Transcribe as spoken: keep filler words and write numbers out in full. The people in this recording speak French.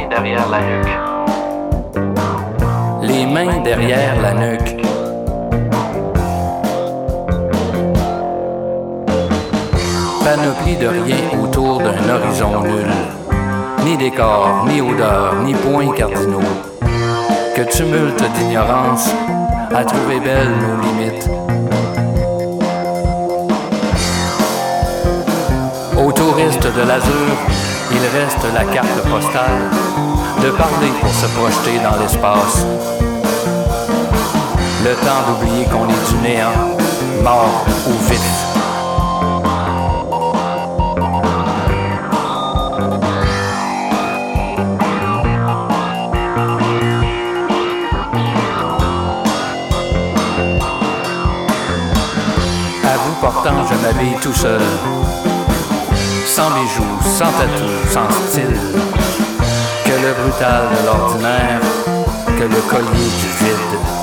mains derrière la nuque. Les mains derrière la nuque. Panoplie de rien autour d'un horizon nul. Ni décor, ni odeur, ni points cardinaux. Que tumulte d'ignorance à trouver belles nos limites. Aux touristes de l'azur, il reste la carte postale de parler pour se projeter dans l'espace. Le temps d'oublier qu'on est du néant, mort ou vif. À vous portant, je m'habille tout seul. Sans bijoux, sans tatou, sans style. Que le brutal de l'ordinaire, que le collier du vide.